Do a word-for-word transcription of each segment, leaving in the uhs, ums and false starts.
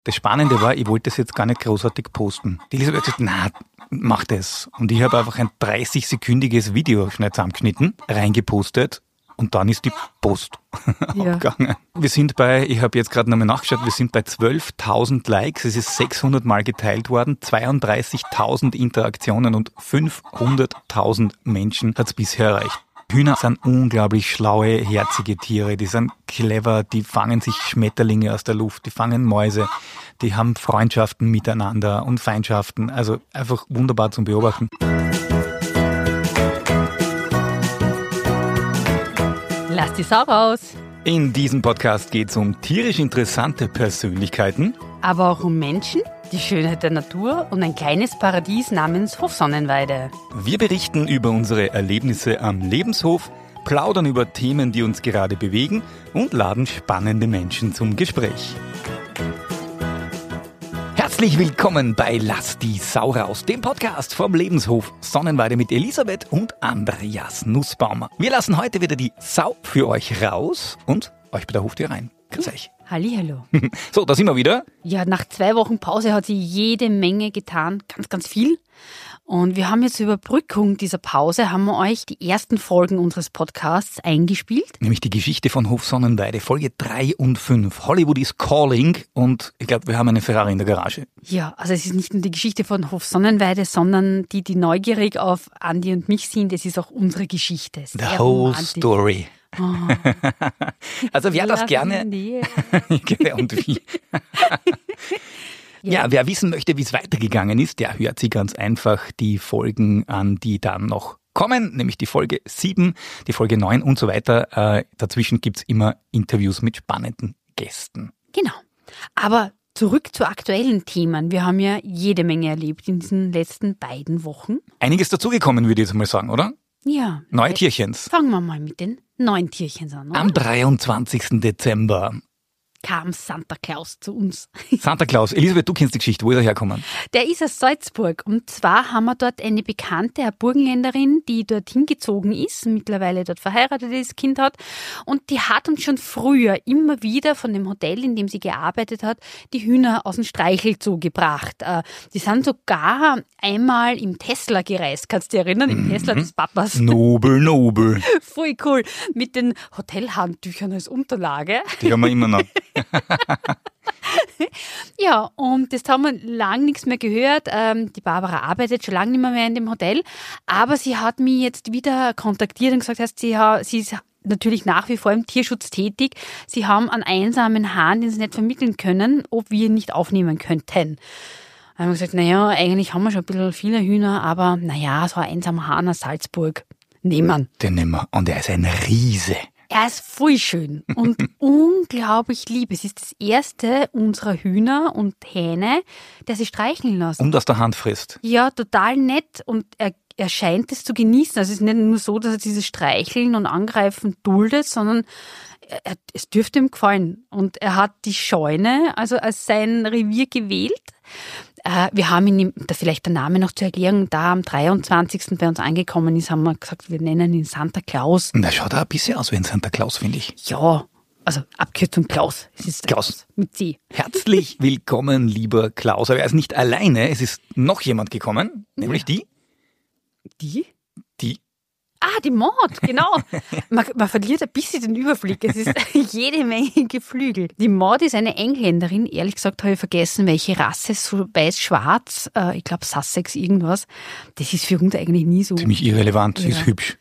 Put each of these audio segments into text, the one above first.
Das Spannende war, ich wollte das jetzt gar nicht großartig posten. Die Elisabeth hat gesagt, na, mach das. Und ich habe einfach ein dreißig-sekündiges Video schnell zusammengeschnitten, reingepostet und dann ist die Post Ja. abgegangen. Wir sind bei, ich habe jetzt gerade nochmal nachgeschaut, wir sind bei zwölftausend Likes, es ist sechshundert Mal geteilt worden, zweiunddreißigtausend Interaktionen und fünfhunderttausend Menschen hat es bisher erreicht. Hühner sind unglaublich schlaue, herzige Tiere, die sind clever, die fangen sich Schmetterlinge aus der Luft, die fangen Mäuse, die haben Freundschaften miteinander und Feindschaften, also einfach wunderbar zum Beobachten. Lass die Sau raus. In diesem Podcast geht es um tierisch interessante Persönlichkeiten, Aber auch um Menschen, die Schönheit der Natur und ein kleines Paradies namens Hofsonnenweide. wir berichten über unsere Erlebnisse am Lebenshof, plaudern über Themen, die uns gerade bewegen und laden spannende Menschen zum Gespräch. Herzlich willkommen bei Lass die Sau raus, dem Podcast vom Lebenshof Sonnenweide mit Elisabeth und Andreas Nussbaumer. Wir lassen heute wieder die Sau für euch raus und euch bei der Hoftür rein. Grüß euch. Hallihallo. So, da sind wir wieder. Ja, nach zwei Wochen Pause hat sie jede Menge getan, ganz, ganz viel. Und wir haben jetzt zur Überbrückung dieser Pause, haben wir euch die ersten Folgen unseres Podcasts eingespielt. Nämlich die Geschichte von Hof Sonnenweide, Folge drei und fünf. Hollywood is calling und ich glaube, wir haben eine Ferrari in der Garage. Ja, also es ist nicht nur die Geschichte von Hofsonnenweide, sondern die, die neugierig auf Andi und mich sind, es ist auch unsere Geschichte. The Sehr whole romantisch. story. Oh, Also wer das lass gerne... in die- und wie? Ja, wer wissen möchte, wie es weitergegangen ist, der hört sich ganz einfach die Folgen an, die dann noch kommen, nämlich die Folge sieben, die Folge neun und so weiter. Äh, dazwischen gibt's immer Interviews mit spannenden Gästen. Genau. Aber zurück zu aktuellen Themen. Wir haben ja jede Menge erlebt in diesen letzten beiden Wochen. Einiges dazugekommen, würde ich jetzt mal sagen, oder? Ja. Neue jetzt Tierchens. Fangen wir mal mit den neuen Tierchen an. Oder? Am dreiundzwanzigsten Dezember. Kam Santa Claus zu uns. Santa Claus. Elisabeth, du kennst die Geschichte. Wo ist er hergekommen? Der ist aus Salzburg. Und zwar haben wir dort eine Bekannte, eine Burgenländerin, die dort hingezogen ist, mittlerweile dort verheiratet ist, Kind hat. Und die hat uns schon früher immer wieder von dem Hotel, in dem sie gearbeitet hat, die Hühner aus dem Streichelzoo gebracht. Äh, Die sind sogar einmal im Tesla gereist. Kannst du dich erinnern? Im Tesla des Papas. Nobel, nobel. Voll cool. Mit den Hotelhandtüchern als Unterlage. Die haben wir immer noch. Ja, und das haben wir lang nichts mehr gehört. Ähm, die Barbara arbeitet schon lange nicht mehr, mehr in dem Hotel, aber sie hat mich jetzt wieder kontaktiert und gesagt, heißt, sie, ha, sie ist natürlich nach wie vor im Tierschutz tätig. Sie haben einen einsamen Hahn, den sie nicht vermitteln können, ob wir ihn nicht aufnehmen könnten. Dann haben wir gesagt, naja, eigentlich haben wir schon ein bisschen viele Hühner, aber naja, so ein einsamer Hahn aus Salzburg nehmen. Den nehmen wir. Und er ist ein Riese. Er ist voll schön und unglaublich lieb. Es ist das erste unserer Hühner und Hähne, der sich streicheln lässt. Und aus der Hand frisst. Ja, total nett und er, er scheint es zu genießen. Also es ist nicht nur so, dass er dieses Streicheln und Angreifen duldet, sondern er, es dürfte ihm gefallen. Und er hat die Scheune also als sein Revier gewählt. Äh, wir haben ihn, da vielleicht der Name noch zur Erklärung, da am dreiundzwanzigsten bei uns angekommen ist, haben wir gesagt, wir nennen ihn Santa Claus. Und er schaut auch ein bisschen aus wie ein Santa Claus, finde ich. Ja, also Abkürzung Klaus. Es ist Klaus. mit C. Herzlich willkommen, lieber Klaus. Aber er ist nicht alleine, es ist noch jemand gekommen, nämlich Ja. die, Die? die, Ah, die Maud, genau. Man, man verliert ein bisschen den Überblick. Es ist jede Menge Geflügel. Die Maud ist eine Engländerin. Ehrlich gesagt habe ich vergessen, welche Rasse, so weiß-schwarz. Äh, ich glaube Sussex irgendwas. Das ist für uns eigentlich nie so. ziemlich irrelevant, sie Ja. ist hübsch.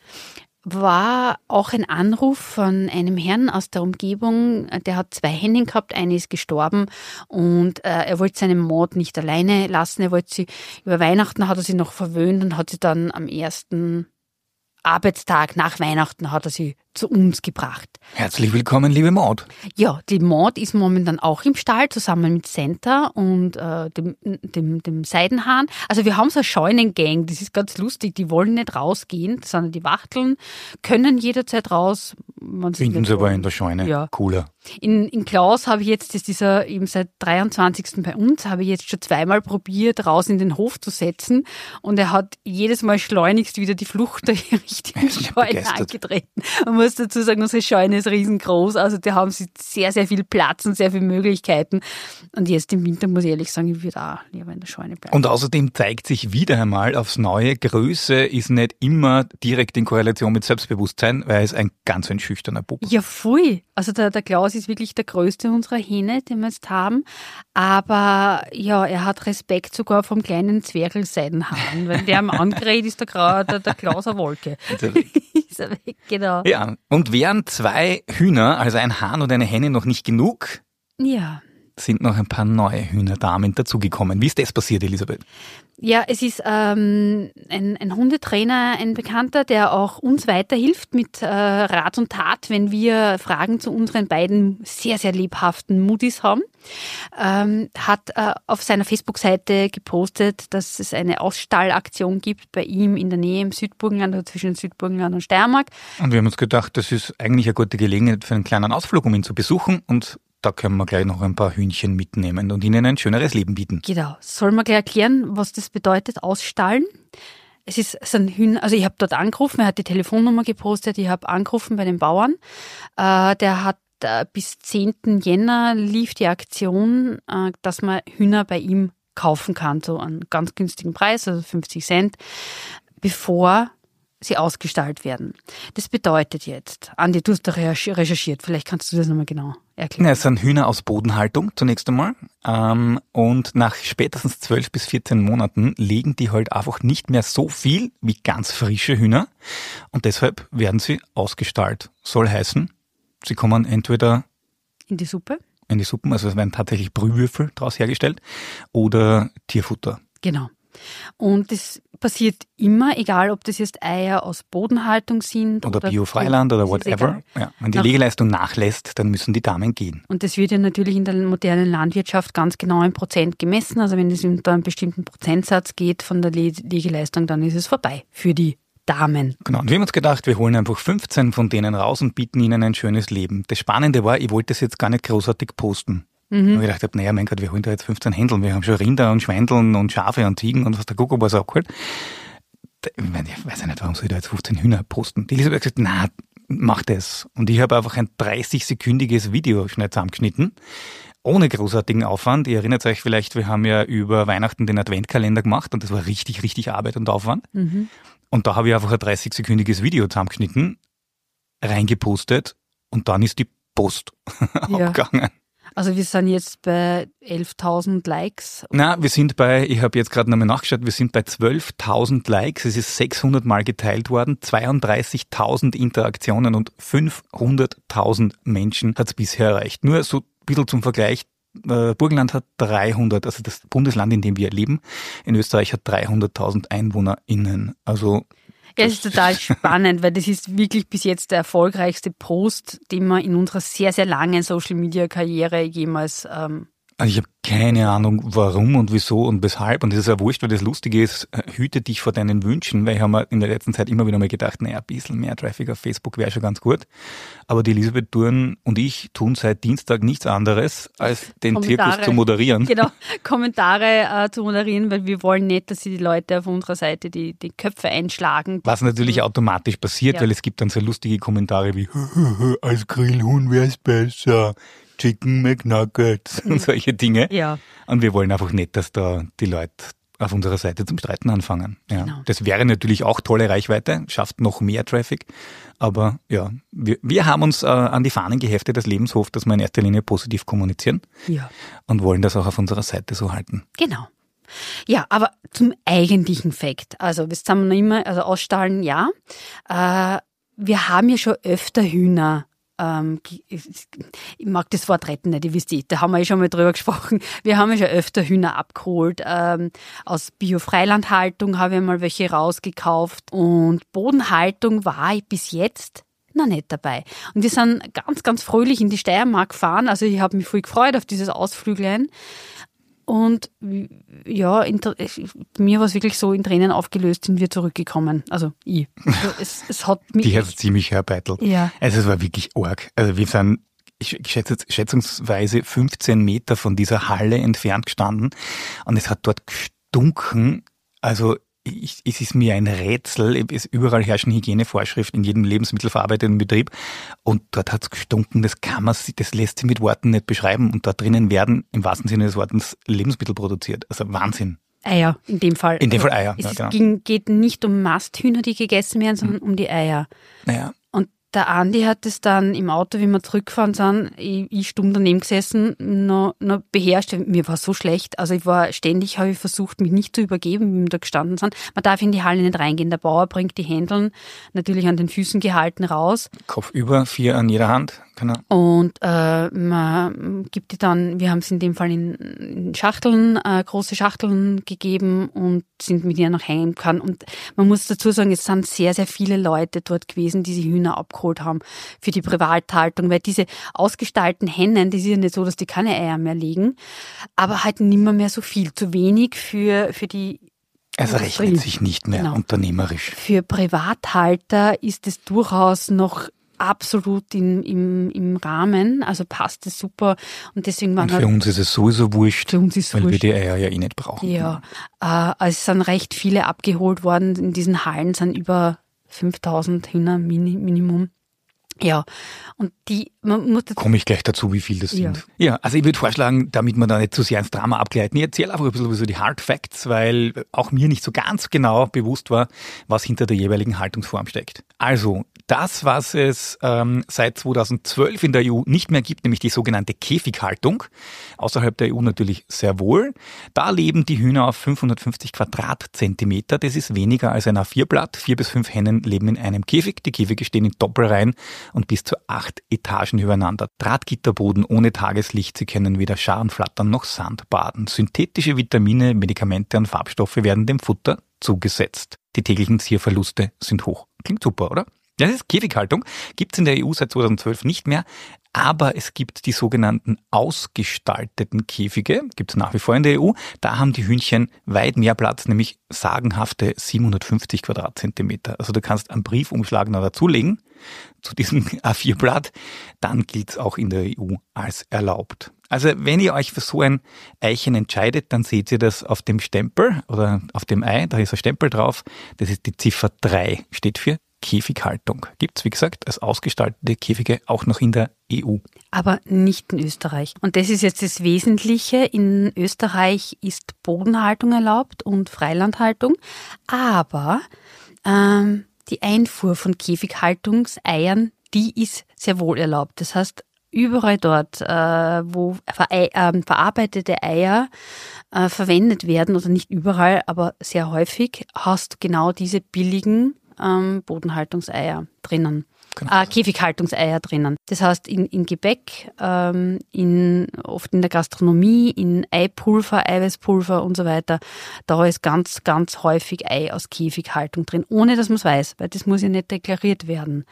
War auch ein Anruf von einem Herrn aus der Umgebung, der hat zwei Hennen gehabt, eine ist gestorben und äh, er wollte seine Maud nicht alleine lassen, er wollte sie, über Weihnachten hat er sie noch verwöhnt und hat sie dann am ersten Arbeitstag nach Weihnachten hat er sie zu uns gebracht. Herzlich willkommen, liebe Maud. Ja, die Maud ist momentan auch im Stall, zusammen mit Santa und äh, dem, dem, dem Seidenhahn. Also wir haben so eine Scheunengang, das ist ganz lustig, die wollen nicht rausgehen, sondern die Wachteln können jederzeit raus. wenn sie Finden nicht sie aber wollen. in der Scheune. Ja. Cooler. In, in Klaus habe ich jetzt, das ist er eben seit dreiundzwanzigsten bei uns, habe ich jetzt schon zweimal probiert, raus in den Hof zu setzen und er hat jedes Mal schleunigst wieder die Flucht der richtigen Er ist nicht Scheune begeistert. angetreten. Man muss dazu sagen, unsere Scheune ist riesengroß. Also da haben sie sehr, sehr viel Platz und sehr viele Möglichkeiten. Und jetzt im Winter muss ich ehrlich sagen, ich würde auch lieber in der Scheune bleiben. Und außerdem zeigt sich wieder einmal aufs Neue, Größe ist nicht immer direkt in Korrelation mit Selbstbewusstsein, weil er ist ein ganz ein schüchterner Bub. Ja, voll. Also der, der Klaus ist wirklich der größte unserer Hähne, den wir jetzt haben. Aber ja, er hat Respekt sogar vom kleinen Zwergelseidenhahn. Wenn der am angerät ist, der, Gra- der, der Klaus eine Wolke. Ist er weg, genau. Ja, und wären zwei Hühner, also ein Hahn und eine Henne, noch nicht genug, Ja. sind noch ein paar neue Hühnerdamen dazugekommen. Wie ist das passiert, Elisabeth? Ja, es ist ähm, ein, ein Hundetrainer, ein Bekannter, der auch uns weiterhilft mit äh, Rat und Tat, wenn wir Fragen zu unseren beiden sehr, sehr lebhaften Muddies haben. Ähm, hat äh, auf seiner Facebook-Seite gepostet, dass es eine Ausstallaktion gibt bei ihm in der Nähe im Südburgenland, also zwischen Südburgenland und Steiermark. Und wir haben uns gedacht, das ist eigentlich eine gute Gelegenheit für einen kleinen Ausflug, um ihn zu besuchen, und da können wir gleich noch ein paar Hühnchen mitnehmen und ihnen ein schöneres Leben bieten. Genau. Soll man gleich erklären, was das bedeutet, ausstallen? Es ist so ein Hühner, also ich habe dort angerufen, er hat die Telefonnummer gepostet, ich habe angerufen bei den Bauern. Äh, der hat äh, bis zehnten Jänner lief die Aktion, äh, dass man Hühner bei ihm kaufen kann, so einen ganz günstigen Preis, also fünfzig Cent, bevor sie ausgestallt werden. Das bedeutet jetzt, Andi, du hast da recherchiert, vielleicht kannst du das nochmal genau erklären. Ja, es sind Hühner aus Bodenhaltung zunächst einmal, ähm, und nach spätestens zwölf bis vierzehn Monaten legen die halt einfach nicht mehr so viel wie ganz frische Hühner, und deshalb werden sie ausgestallt. Soll heißen, sie kommen entweder in die Suppe, in die Suppen, also es werden tatsächlich Brühwürfel daraus hergestellt, oder Tierfutter. Genau. Und das passiert immer, egal ob das jetzt Eier aus Bodenhaltung sind. Oder, oder Bio-Freiland oder whatever. Ja, wenn die Nach- Legeleistung nachlässt, dann müssen die Damen gehen. Und das wird ja natürlich in der modernen Landwirtschaft ganz genau in Prozent gemessen. Also wenn es unter einen bestimmten Prozentsatz geht von der Le- Legeleistung, dann ist es vorbei für die Damen. Genau, und wir haben uns gedacht, wir holen einfach fünfzehn von denen raus und bieten ihnen ein schönes Leben. Das Spannende war, ich wollte das jetzt gar nicht großartig posten. Mhm. Und ich dachte, naja, mein Gott, wir holen da jetzt fünfzehn Händeln. Wir haben schon Rinder und Schweindeln und Schafe und Ziegen und was der Kuckuck was abgeholt. Ich meine, ich weiß ja nicht, warum soll ich da jetzt fünfzehn Hühner posten? Die Elisabeth hat gesagt, na, mach das. Und ich habe einfach ein dreißig-sekündiges Video schnell zusammengeschnitten, ohne großartigen Aufwand. Ihr erinnert euch vielleicht, wir haben ja über Weihnachten den Adventkalender gemacht und das war richtig, richtig Arbeit und Aufwand. Mhm. Und da habe ich einfach ein dreißig-sekündiges Video zusammengeschnitten, reingepostet, und dann ist die Post Ja. abgegangen. Also wir sind jetzt bei elftausend Likes. Na, wir sind bei, ich habe jetzt gerade nochmal nachgeschaut, wir sind bei zwölftausend Likes, es ist sechshundert Mal geteilt worden, zweiunddreißigtausend Interaktionen und fünfhunderttausend Menschen hat es bisher erreicht. Nur so ein bisschen zum Vergleich, äh, Burgenland hat dreihundert, also das Bundesland, in dem wir leben, in Österreich hat dreihunderttausend EinwohnerInnen. Also Ja, es ist total spannend, weil das ist wirklich bis jetzt der erfolgreichste Post, den wir in unserer sehr, sehr langen Social-Media-Karriere jemals ähm, Also ich habe keine Ahnung, warum und wieso und weshalb. Und das ist ja wurscht, weil das Lustige ist, hüte dich vor deinen Wünschen, weil ich habe mir in der letzten Zeit immer wieder mal gedacht, naja, ein bisschen mehr Traffic auf Facebook wäre schon ganz gut. Aber die Elisabeth Thurn und ich tun seit Dienstag nichts anderes, als den Kommentare. Zirkus zu moderieren. Genau, Kommentare äh, zu moderieren, weil wir wollen nicht, dass sie die Leute auf unserer Seite die, die Köpfe einschlagen. Was natürlich automatisch passiert, Ja. weil es gibt dann so lustige Kommentare wie als Grillhuhn wär's besser, Chicken McNuggets und solche Dinge. Ja. Und wir wollen einfach nicht, dass da die Leute auf unserer Seite zum Streiten anfangen. Ja. Genau. Das wäre natürlich auch tolle Reichweite, schafft noch mehr Traffic. Aber ja, wir, wir haben uns äh, an die Fahnen geheftet als Lebenshof, dass wir in erster Linie positiv kommunizieren Ja. und wollen das auch auf unserer Seite so halten. Genau. Ja, aber zum eigentlichen Fakt. Also, das haben wir noch immer, also ausstallen, ja. Äh, wir haben ja schon öfter Hühner. Ähm, ich mag das Wort retten nicht, ihr wisst eh, da haben wir ja schon mal drüber gesprochen. Wir haben ja schon öfter Hühner abgeholt. Ähm, aus Bio-Freilandhaltung habe ich mal welche rausgekauft. Und Bodenhaltung war ich bis jetzt noch nicht dabei. Und wir sind ganz, ganz fröhlich in die Steiermark gefahren. Also ich habe mich voll gefreut auf dieses Ausflüglein. Und ja, inter- mir war es wirklich so, in Tränen aufgelöst sind wir zurückgekommen. Also ich. Also es, es hat mich... Die hat es ziemlich herbeitelt. Ja. Also es war wirklich arg. Also wir sind, ich schätze jetzt schätzungsweise fünfzehn Meter von dieser Halle entfernt gestanden und es hat dort gestunken. Also ich, es ist mir ein Rätsel. Es überall herrschen Hygienevorschriften in jedem lebensmittelverarbeitenden Betrieb. Und dort hat es gestunken, das kann man, das lässt sich mit Worten nicht beschreiben. Und da drinnen werden im wahrsten Sinne des Wortes Lebensmittel produziert. Also Wahnsinn. Eier, in dem Fall. In dem also Fall Eier, es ja, genau. ging, geht nicht um Masthühner, die gegessen werden, sondern mhm. um die Eier. Naja. Und der Andi hat es dann im Auto, wie wir zurückgefahren sind, ich, ich stumm daneben gesessen, noch, noch beherrscht. Mir war so schlecht. Also ich war ständig, habe ich versucht, mich nicht zu übergeben, wie wir da gestanden sind. Man darf in die Halle nicht reingehen. Der Bauer bringt die Händeln natürlich an den Füßen gehalten raus. Kopf über, vier an jeder Hand. Genau. Und äh, man gibt die dann, wir haben es in dem Fall in, in Schachteln, äh, große Schachteln gegeben und sind mit ihnen nach Hause gefahren. Und man muss dazu sagen, es sind sehr, sehr viele Leute dort gewesen, die die Hühner abgeholt haben für die Privathaltung, weil diese ausgestallten Hennen, das ist ja nicht so, dass die keine Eier mehr legen, aber halt nimmer mehr so viel, zu wenig für, für die Es Industrie. rechnet sich nicht mehr genau. unternehmerisch. Für Privathalter ist es durchaus noch absolut in, im, im Rahmen, also passt es super. Und deswegen waren und für uns ist es sowieso wurscht, für uns ist weil wurscht. wir die Eier ja eh nicht brauchen. Ja, äh, also es sind recht viele abgeholt worden. In diesen Hallen sind über fünftausend Hühner Minimum. Ja, und die, man muss komme ich gleich dazu, wie viel das ja. sind. Ja, also ich würde vorschlagen, damit wir da nicht zu sehr ins Drama abgleiten, ich erzähle einfach ein bisschen so die Hard Facts, weil auch mir nicht so ganz genau bewusst war, was hinter der jeweiligen Haltungsform steckt. Also, das, was es ähm, seit zweitausendzwölf in der E U nicht mehr gibt, nämlich die sogenannte Käfighaltung, außerhalb der E U natürlich sehr wohl. Da leben die Hühner auf fünfhundertfünfzig Quadratzentimeter, das ist weniger als ein A vier Blatt. Vier bis fünf Hennen leben in einem Käfig, die Käfige stehen in Doppelreihen und bis zu acht Etagen übereinander. Drahtgitterboden ohne Tageslicht, sie können weder Scharen flattern noch Sand baden. Synthetische Vitamine, Medikamente und Farbstoffe werden dem Futter zugesetzt. Die täglichen Zierverluste sind hoch. Klingt super, oder? Das ist Käfighaltung, gibt es in der E U seit zweitausendzwölf nicht mehr, aber es gibt die sogenannten ausgestalteten Käfige, gibt es nach wie vor in der E U. Da haben die Hühnchen weit mehr Platz, nämlich sagenhafte siebenhundertfünfzig Quadratzentimeter. Also du kannst einen Briefumschlag noch dazulegen zu diesem A vier Blatt, dann gilt es auch in der E U als erlaubt. Also wenn ihr euch für so ein Eichen entscheidet, dann seht ihr das auf dem Stempel oder auf dem Ei, da ist ein Stempel drauf, das ist die Ziffer drei, steht für Käfighaltung. Gibt es, wie gesagt, als ausgestaltete Käfige auch noch in der E U. Aber nicht in Österreich. Und das ist jetzt das Wesentliche. In Österreich ist Bodenhaltung erlaubt und Freilandhaltung. Aber ähm, die Einfuhr von Käfighaltungseiern, die ist sehr wohl erlaubt. Das heißt, überall dort, äh, wo ver- äh, verarbeitete Eier äh, verwendet werden, oder nicht überall, aber sehr häufig, hast du genau diese billigen ähm, Bodenhaltungseier drinnen. Genau. Äh, Käfighaltungseier drinnen. Das heißt, in, in Gebäck, ähm, in, oft in der Gastronomie, in Eipulver, Eiweißpulver und so weiter, da ist ganz, ganz häufig Ei aus Käfighaltung drin, ohne dass man es weiß, weil das muss ja nicht deklariert werden.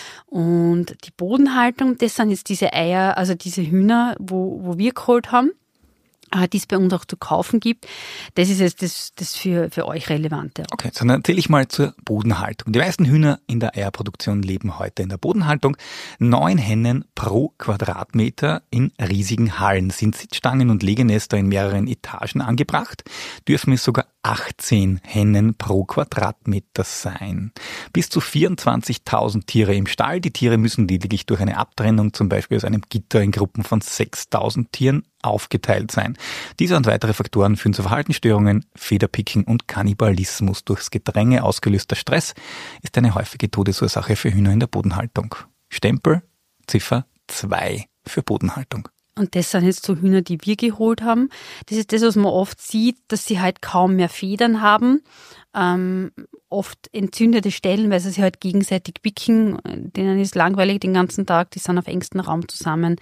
Und die Bodenhaltung, das sind jetzt diese Eier, also diese Hühner, wo, wo wir geholt haben, die es bei uns auch zu kaufen gibt. Das ist jetzt das, das für, für euch Relevante. Okay, dann erzähle ich mal zur Bodenhaltung. Die meisten Hühner in der Eierproduktion leben heute in der Bodenhaltung. Neun Hennen pro Quadratmeter in riesigen Hallen. Sind Sitzstangen und Legenester in mehreren Etagen angebracht, dürfen es sogar achtzehn Hennen pro Quadratmeter sein. Bis zu vierundzwanzigtausend Tiere im Stall. Die Tiere müssen lediglich durch eine Abtrennung, zum Beispiel aus einem Gitter in Gruppen von sechstausend Tieren, aufgeteilt sein. Diese und weitere Faktoren führen zu Verhaltensstörungen, Federpicking und Kannibalismus. Durchs Gedränge ausgelöster Stress ist eine häufige Todesursache für Hühner in der Bodenhaltung. Stempel Ziffer zwei für Bodenhaltung. Und das sind jetzt so Hühner, die wir geholt haben. Das ist das, was man oft sieht, dass sie halt kaum mehr Federn haben. Ähm, oft entzündete Stellen, weil sie sich halt gegenseitig picken. Denen ist langweilig den ganzen Tag, die sind auf engstem Raum zusammen.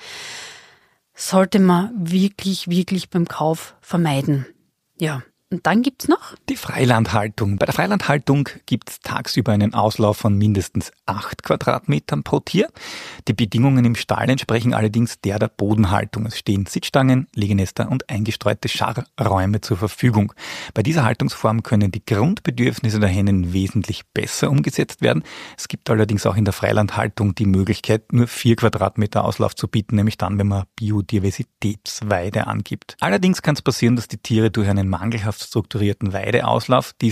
Sollte man wirklich, wirklich beim Kauf vermeiden. Ja. Und dann gibt's noch die Freilandhaltung. Bei der Freilandhaltung gibt's tagsüber einen Auslauf von mindestens acht Quadratmetern pro Tier. Die Bedingungen im Stall entsprechen allerdings der der Bodenhaltung. Es stehen Sitzstangen, Legenester und eingestreute Scharräume zur Verfügung. Bei dieser Haltungsform können die Grundbedürfnisse der Hennen wesentlich besser umgesetzt werden. Es gibt allerdings auch in der Freilandhaltung die Möglichkeit, nur vier Quadratmeter Auslauf zu bieten, nämlich dann, wenn man Biodiversitätsweide angibt. Allerdings kann es passieren, dass die Tiere durch einen mangelhaft strukturierten Weideauslauf diesen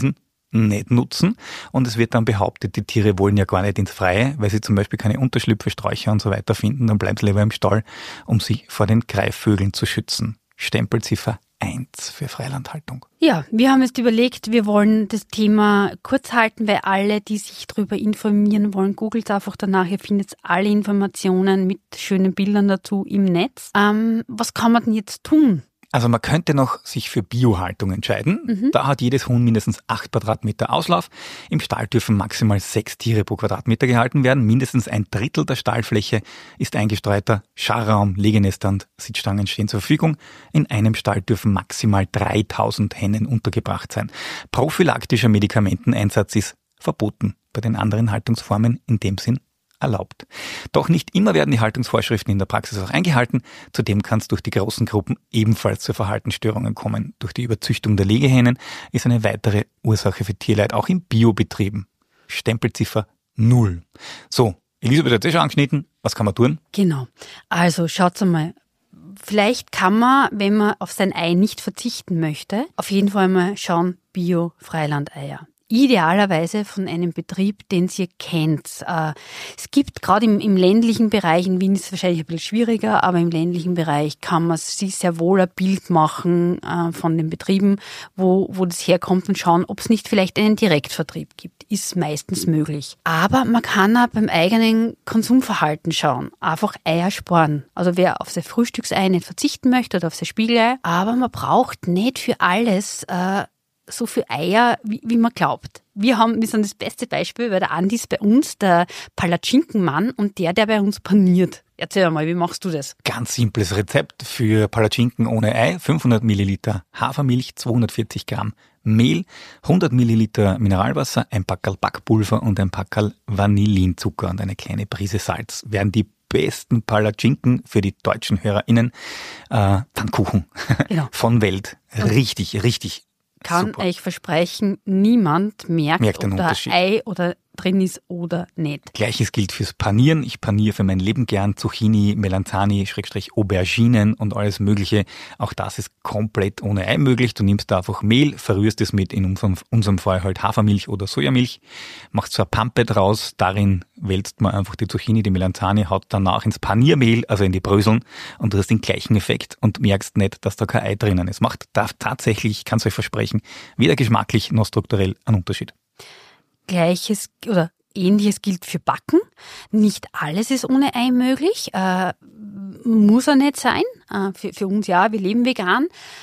nicht nutzen. Und es wird dann behauptet, die Tiere wollen ja gar nicht ins Freie, weil sie zum Beispiel keine Unterschlüpfe, Sträucher und so weiter finden. Dann bleiben sie lieber im Stall, um sich vor den Greifvögeln zu schützen. Stempelziffer eins für Freilandhaltung. Ja, wir haben jetzt überlegt, wir wollen das Thema kurz halten, weil alle, die sich darüber informieren wollen, googelt einfach danach, ihr findet alle Informationen mit schönen Bildern dazu im Netz. Ähm, was kann man denn jetzt tun? Also man könnte noch sich für Biohaltung entscheiden. Mhm. Da hat jedes Huhn mindestens acht Quadratmeter Auslauf. Im Stall dürfen maximal sechs Tiere pro Quadratmeter gehalten werden. Mindestens ein Drittel der Stallfläche ist eingestreuter Scharraum, Legenester und Sitzstangen stehen zur Verfügung. In einem Stall dürfen maximal dreitausend Hennen untergebracht sein. Prophylaktischer Medikamenteneinsatz ist verboten. Bei den anderen Haltungsformen in dem Sinn erlaubt. Doch nicht immer werden die Haltungsvorschriften in der Praxis auch eingehalten. Zudem kann es durch die großen Gruppen ebenfalls zu Verhaltensstörungen kommen. Durch die Überzüchtung der Legehennen ist eine weitere Ursache für Tierleid auch in Biobetrieben. Stempelziffer null. So, Elisabeth hat es schon angeschnitten. Was kann man tun? Genau. Also schaut's einmal. Vielleicht kann man, wenn man auf sein Ei nicht verzichten möchte, auf jeden Fall mal schauen, Bio-Freilandeier. Idealerweise von einem Betrieb, den ihr kennt. Äh, es gibt gerade im, im ländlichen Bereich, in Wien ist es wahrscheinlich ein bisschen schwieriger, aber im ländlichen Bereich kann man sich sehr wohl ein Bild machen äh, von den Betrieben, wo, wo das herkommt und schauen, ob es nicht vielleicht einen Direktvertrieb gibt. Ist meistens möglich. Aber man kann auch beim eigenen Konsumverhalten schauen. Einfach Eier sparen. Also wer auf sein Frühstücksei nicht verzichten möchte oder auf sein Spiegelei, aber man braucht nicht für alles äh, so viel Eier, wie, wie man glaubt. Wir haben, wir sind das beste Beispiel, weil der Andi ist bei uns der Palatschinkenmann und der, der bei uns paniert. Erzähl mal, wie machst du das? Ganz simples Rezept für Palatschinken ohne Ei. fünfhundert Milliliter Hafermilch, zweihundertvierzig Gramm Mehl, hundert Milliliter Mineralwasser, ein Packerl Backpulver und ein Packerl Vanillinzucker und eine kleine Prise Salz. Wären die besten Palatschinken für die deutschen HörerInnen. Äh, Pfannkuchen genau. Von Welt. Richtig, richtig. Kann Super. euch versprechen, niemand merkt, merkt ob da Ei oder drin ist oder nicht. Gleiches gilt fürs Panieren. Ich paniere für mein Leben gern Zucchini, Melanzani, Schrägstrich Auberginen und alles Mögliche. Auch das ist komplett ohne Ei möglich. Du nimmst da einfach Mehl, verrührst es mit, in unserem, unserem Fall halt Hafermilch oder Sojamilch, machst so eine Pampe draus, darin wälzt man einfach die Zucchini, die Melanzani, haut danach ins Paniermehl, also in die Bröseln und du hast den gleichen Effekt und merkst nicht, dass da kein Ei drinnen ist. Macht da tatsächlich, ich kann es euch versprechen, weder geschmacklich noch strukturell einen Unterschied. Gleiches oder Ähnliches gilt für Backen. Nicht alles ist ohne Ei möglich. Äh, muss er nicht sein. Äh, für, für uns ja, wir leben vegan.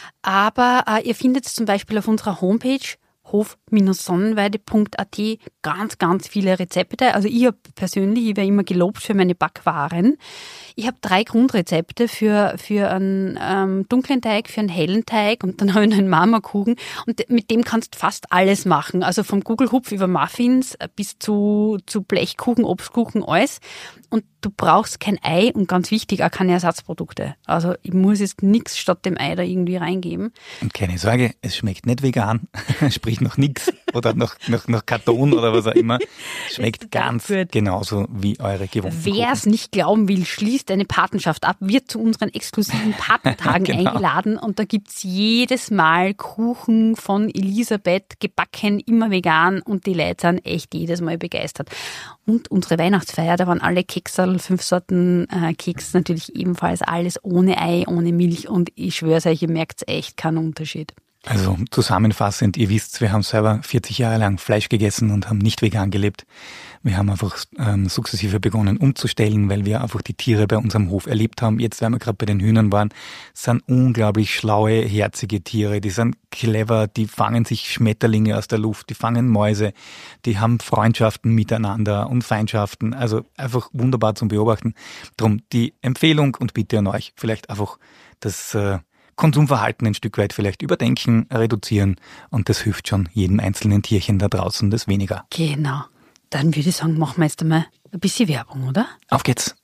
Aber äh, ihr findet es zum Beispiel auf unserer Homepage hof Sonnenweide punkt a t ganz, ganz viele Rezepte. Also ich habe persönlich, ich werde immer gelobt für meine Backwaren. Ich habe drei Grundrezepte für, für einen ähm, dunklen Teig, für einen hellen Teig und dann habe ich noch einen Marmorkuchen und mit dem kannst du fast alles machen. Also vom Gugelhupf über Muffins bis zu, zu Blechkuchen, Obstkuchen, alles. Und du brauchst kein Ei und ganz wichtig, auch keine Ersatzprodukte. Also ich muss jetzt nichts statt dem Ei da irgendwie reingeben. Und keine Sorge, es schmeckt nicht vegan, sprich noch nichts oder noch, noch, noch Karton oder was auch immer. Es schmeckt ganz gut. Genauso wie eure gewohnten Wer es nicht glauben will, schließt eine Patenschaft ab, wird zu unseren exklusiven Patentagen genau. eingeladen und da gibt's jedes Mal Kuchen von Elisabeth, gebacken, immer vegan und die Leute sind echt jedes Mal begeistert. Und unsere Weihnachtsfeier, da waren alle Keksal, fünf Sorten äh, Keks, natürlich ebenfalls alles ohne Ei, ohne Milch und ich schwöre euch, ihr merkt echt keinen Unterschied. Also zusammenfassend, ihr wisst, wir haben selber vierzig Jahre lang Fleisch gegessen und haben nicht vegan gelebt. Wir haben einfach ähm, sukzessive begonnen umzustellen, weil wir einfach die Tiere bei unserem Hof erlebt haben. Jetzt, weil wir gerade bei den Hühnern waren, sind unglaublich schlaue, herzige Tiere. Die sind clever, die fangen sich Schmetterlinge aus der Luft, die fangen Mäuse, die haben Freundschaften miteinander und Feindschaften. Also einfach wunderbar zum Beobachten. Drum die Empfehlung und Bitte an euch, vielleicht einfach das äh, Konsumverhalten ein Stück weit vielleicht überdenken, reduzieren und das hilft schon jedem einzelnen Tierchen da draußen das weniger. Genau. Dann würde ich sagen, machen wir jetzt einmal ein bisschen Werbung, oder? Auf geht's.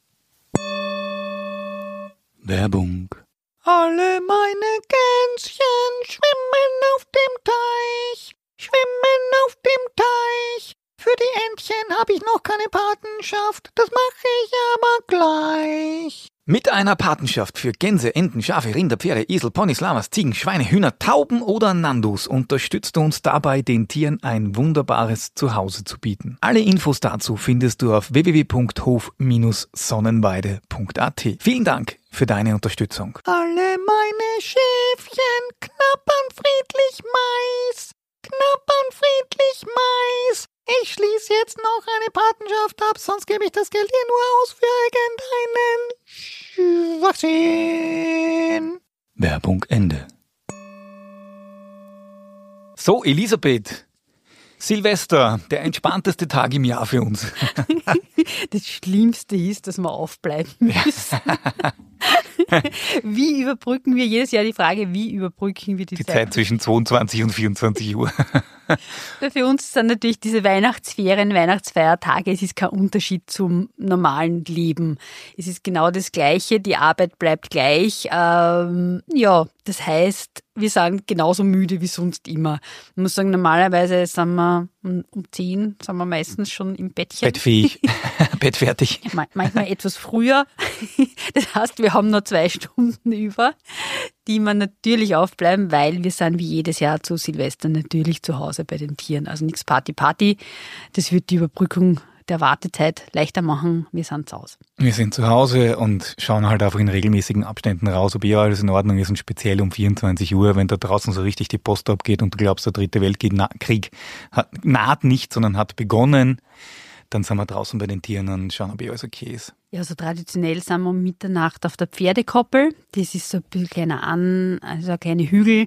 Werbung. Alle meine Gänschen schwimmen auf dem Teich, schwimmen auf dem Teich. Für die Entchen habe ich noch keine Patenschaft, das mache ich aber gleich. Mit einer Patenschaft für Gänse, Enten, Schafe, Rinder, Pferde, Esel, Ponys, Lamas, Ziegen, Schweine, Hühner, Tauben oder Nandus unterstützt du uns dabei, den Tieren ein wunderbares Zuhause zu bieten. Alle Infos dazu findest du auf w w w punkt hof Bindestrich sonnenweide punkt a t. Vielen Dank für deine Unterstützung. Alle meine Schäfchen knappern friedlich Mais, knappern friedlich Mais. Ich schließe jetzt noch eine Patenschaft ab, sonst gebe ich das Geld hier nur aus für irgendeinen Schwachsinn. Werbung Ende. So, Elisabeth. Silvester, der entspannteste Tag im Jahr für uns. Das Schlimmste ist, dass wir aufbleiben müssen. Wie überbrücken wir jedes Jahr die Frage, wie überbrücken wir die, die Zeit? Zeit zwischen zweiundzwanzig und vierundzwanzig Uhr. Für uns sind natürlich diese Weihnachtsferien, Weihnachtsfeiertage, es ist kein Unterschied zum normalen Leben. Es ist genau das Gleiche, die Arbeit bleibt gleich. Ähm, ja, das heißt, wir sind genauso müde wie sonst immer. Ich muss sagen, normalerweise sind wir um, um zehn, sind wir meistens schon im Bettchen. Bettfähig, bettfertig. Manchmal etwas früher. Das heißt, wir haben noch zwei Stunden über, die wir natürlich aufbleiben, weil wir sind wie jedes Jahr zu Silvester natürlich zu Hause bei den Tieren. Also nichts Party, Party. Das wird die Überbrückung der Wartezeit leichter machen. Wir sind zu Hause. Wir sind zu Hause und schauen halt einfach in regelmäßigen Abständen raus, ob hier alles in Ordnung ist und speziell um vierundzwanzig Uhr, wenn da draußen so richtig die Post abgeht und du glaubst, der dritte Weltkrieg naht nicht, sondern hat begonnen, dann sind wir draußen bei den Tieren und schauen, ob hier alles okay ist. Ja, so traditionell sind wir um Mitternacht auf der Pferdekoppel. Das ist so ein bisschen kleiner An, also ein kleiner Hügel,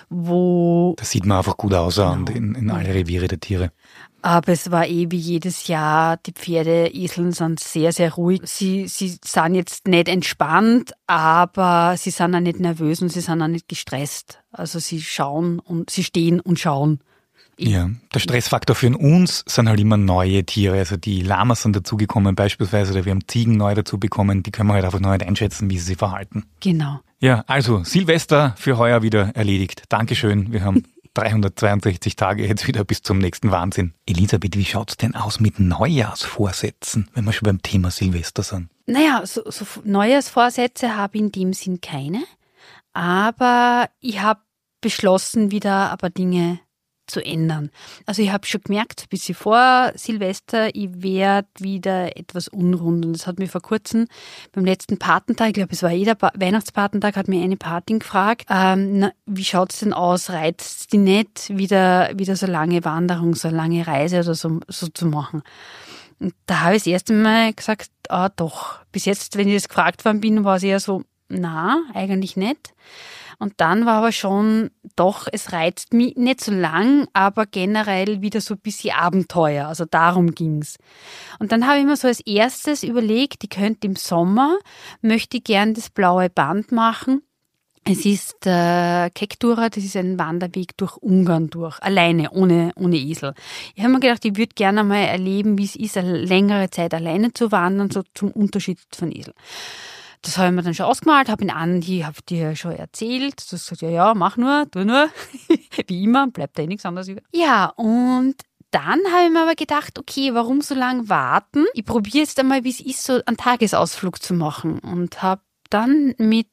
wo... Das sieht man einfach gut aus Genau. und in, in alle Reviere der Tiere. Aber es war eh wie jedes Jahr, die Pferde, Eseln sind sehr, sehr ruhig. Sie, sie sind jetzt nicht entspannt, aber sie sind auch nicht nervös und sie sind auch nicht gestresst. Also sie schauen und sie stehen und schauen. Ja, der Stressfaktor für uns sind halt immer neue Tiere. Also die Lamas sind dazugekommen beispielsweise, oder wir haben Ziegen neu dazu bekommen. Die können wir halt einfach noch nicht einschätzen, wie sie sich verhalten. Genau. Ja, also Silvester für heuer wieder erledigt. Dankeschön, wir haben dreihundertzweiundsechzig Tage jetzt wieder bis zum nächsten Wahnsinn. Elisabeth, wie schaut's denn aus mit Neujahrsvorsätzen, wenn wir schon beim Thema Silvester sind? Naja, so, so Neujahrsvorsätze habe ich in dem Sinn keine. Aber ich habe beschlossen, wieder aber Dinge zu ändern. Also ich habe schon gemerkt, bis vor Silvester, ich werde wieder etwas unrund. Und das hat mich vor kurzem beim letzten Patentag, ich glaube, es war jeder pa- Weihnachtspatentag, hat mir eine Patin gefragt, ähm, na, wie schaut's denn aus? Reizt die nicht, wieder, wieder so lange Wanderung, so eine lange Reise oder so, so zu machen? Und da habe ich das erste Mal gesagt, ah doch. Bis jetzt, wenn ich das gefragt worden bin, war es eher so, na, eigentlich nicht. Und dann war aber schon, doch, es reizt mich nicht so lang, aber generell wieder so ein bisschen Abenteuer. Also darum ging's. Und dann habe ich mir so als erstes überlegt, ich könnte im Sommer, möchte ich gern das blaue Band machen. Es ist äh, Kektura, das ist ein Wanderweg durch Ungarn durch, alleine, ohne, ohne Esel. Ich habe mir gedacht, ich würde gerne mal erleben, wie es ist, eine längere Zeit alleine zu wandern, so zum Unterschied von Esel. Das habe ich mir dann schon ausgemalt, habe ihn an, die habe dir schon erzählt. Du hast gesagt, ja, ja, mach nur, tu nur. Wie immer, bleibt da eh nichts anderes über. Ja, und dann habe ich mir aber gedacht, okay, warum so lange warten? Ich probiere jetzt einmal, wie es ist, so einen Tagesausflug zu machen. Und habe dann mit,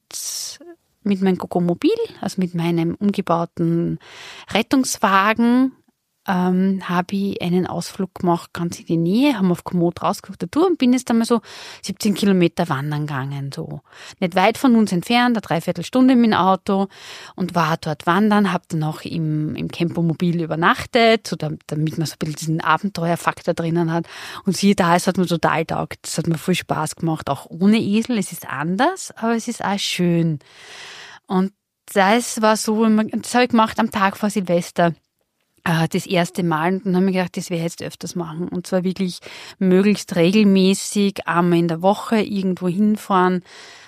mit meinem Gogomobil, also mit meinem umgebauten Rettungswagen, Ähm, habe ich einen Ausflug gemacht, ganz in die Nähe, haben auf Komoot rausgeguckt, der Tour und bin jetzt einmal so siebzehn Kilometer wandern gegangen, so. Nicht weit von uns entfernt, eine Dreiviertelstunde mit dem Auto und war dort wandern, habe dann auch im, im Campomobil übernachtet, so damit man so ein bisschen diesen Abenteuerfaktor drinnen hat. Und siehe da, es hat mir total taugt, es hat mir viel Spaß gemacht, auch ohne Esel, es ist anders, aber es ist auch schön. Und das war so, das habe ich gemacht am Tag vor Silvester. Das erste Mal und dann haben wir gedacht, das werde ich jetzt öfters machen und zwar wirklich möglichst regelmäßig, einmal in der Woche irgendwo hinfahren.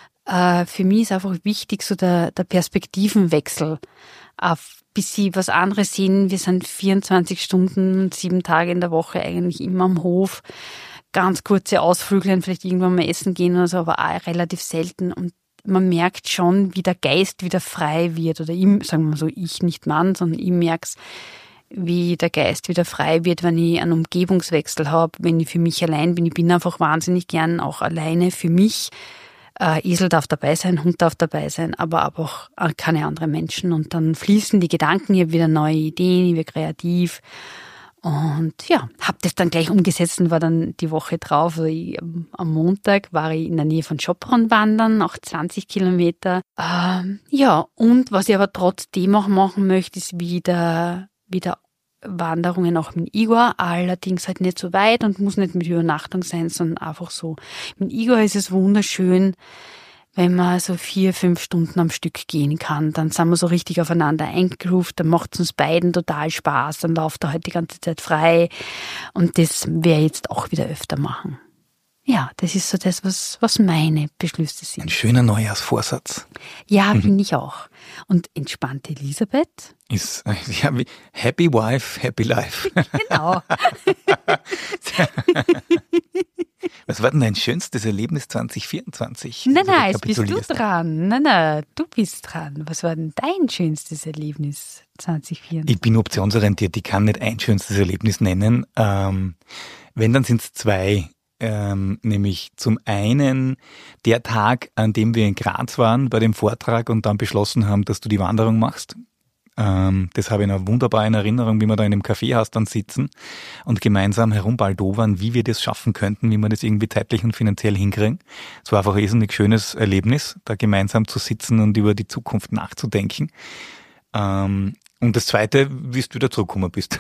Für mich ist einfach wichtig so der, der Perspektivenwechsel, auf bis sie was anderes sehen. Wir sind vierundzwanzig Stunden, sieben Tage in der Woche eigentlich immer am Hof. Ganz kurze Ausflüge, vielleicht irgendwann mal essen gehen oder so, aber auch relativ selten und man merkt schon, wie der Geist wieder frei wird oder ich, sagen wir mal so, ich nicht Mann, sondern ich merke es, wie der Geist wieder frei wird, wenn ich einen Umgebungswechsel habe, wenn ich für mich allein bin. Ich bin einfach wahnsinnig gern auch alleine für mich Äh, Esel darf dabei sein, Hund darf dabei sein, aber, aber auch äh, keine anderen Menschen. Und dann fließen die Gedanken, ich habe wieder neue Ideen, ich werde kreativ. Und ja, habe das dann gleich umgesetzt und war dann die Woche drauf. Also ich, am Montag war ich in der Nähe von Schopron wandern, auch zwanzig Kilometer. Ähm, ja, und was ich aber trotzdem auch machen möchte, ist wieder, wieder Wanderungen auch mit Igor, allerdings halt nicht so weit und muss nicht mit Übernachtung sein, sondern einfach so. Mit Igor ist es wunderschön, wenn man so vier, fünf Stunden am Stück gehen kann. Dann sind wir so richtig aufeinander eingegroovt, dann macht es uns beiden total Spaß, dann läuft er halt die ganze Zeit frei und das werde ich jetzt auch wieder öfter machen. Ja, das ist so das, was, was meine Beschlüsse sind. Ein schöner Neujahrsvorsatz. Ja, mhm. Finde ich auch. Und entspannte Elisabeth? Ist, ja, wie Happy Wife, Happy Life. Genau. Was war denn dein schönstes Erlebnis zwanzig vierundzwanzig? Nein, nein, jetzt bist du dran. Nein, nein, du bist dran. Was war denn dein schönstes Erlebnis zwanzig vierundzwanzig? Ich bin optionsorientiert, ich kann nicht ein schönstes Erlebnis nennen. Ähm, wenn, dann sind es zwei. Ähm, nämlich zum einen der Tag, an dem wir in Graz waren bei dem Vortrag und dann beschlossen haben, dass du die Wanderung machst. Ähm, das habe ich noch wunderbar in Erinnerung, wie wir da in einem Kaffeehaus dann sitzen und gemeinsam herumbaldowern, wie wir das schaffen könnten, wie wir das irgendwie zeitlich und finanziell hinkriegen. Es war einfach ein irrsinnig schönes Erlebnis, da gemeinsam zu sitzen und über die Zukunft nachzudenken. Ähm, Und das Zweite, wie du wieder zurückgekommen bist.